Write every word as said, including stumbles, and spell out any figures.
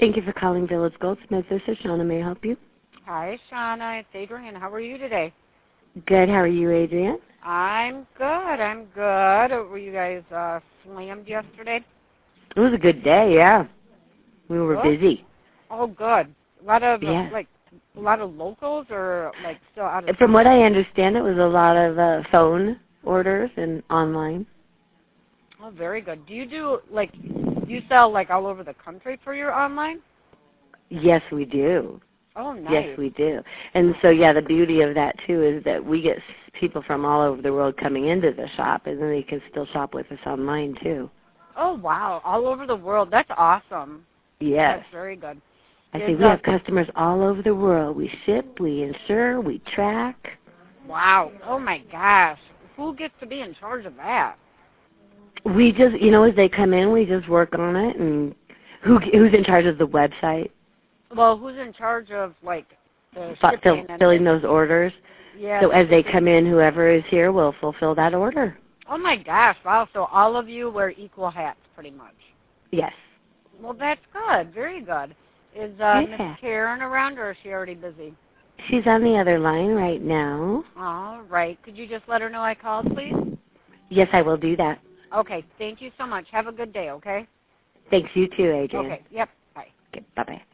Thank you for calling Village Goldsmith. This is Shauna. May I help you? Hi, Shauna. It's Adrienne. How are you today? Good. How are you, Adrienne? I'm good. I'm good. Were you guys uh, slammed yesterday? It was a good day, yeah. We were Good? busy. Oh, good. A lot of, Yeah. like, a lot of locals or, like, still out of From town? what I understand, it was a lot of uh, phone orders and online. Oh, very good. Do you do, like, do you sell, like, all over the country for your online? Yes, we do. Oh, nice. Yes, we do. And so, yeah, the beauty of that, too, is that we get people from all over the world coming into the shop, and then they can still shop with us online, too. Oh, wow. All over the world. That's awesome. Yes. That's very good. I Is, say we uh, have customers all over the world. We ship, we insure, we track. Wow. Oh, my gosh. Who gets to be in charge of that? We just, you know, as they come in, we just work on it. And who who's in charge of the website? Well, who's in charge of, like, the F- shipping fill, and filling the, those orders. yeah, So the as they shipping. come in, whoever is here will fulfill that order. Oh, my gosh. Wow. So all of you wear equal hats, pretty much. Yes. Well, that's good. Very good. Is uh, Yeah. Miss Karen around, or is she already busy? She's on the other line right now. All right. Could you just let her know I called, please? Yes, I will do that. Okay. Thank you so much. Have a good day, okay? Thanks, you too, Adrienne. Okay. Yep. Bye. Okay, bye-bye.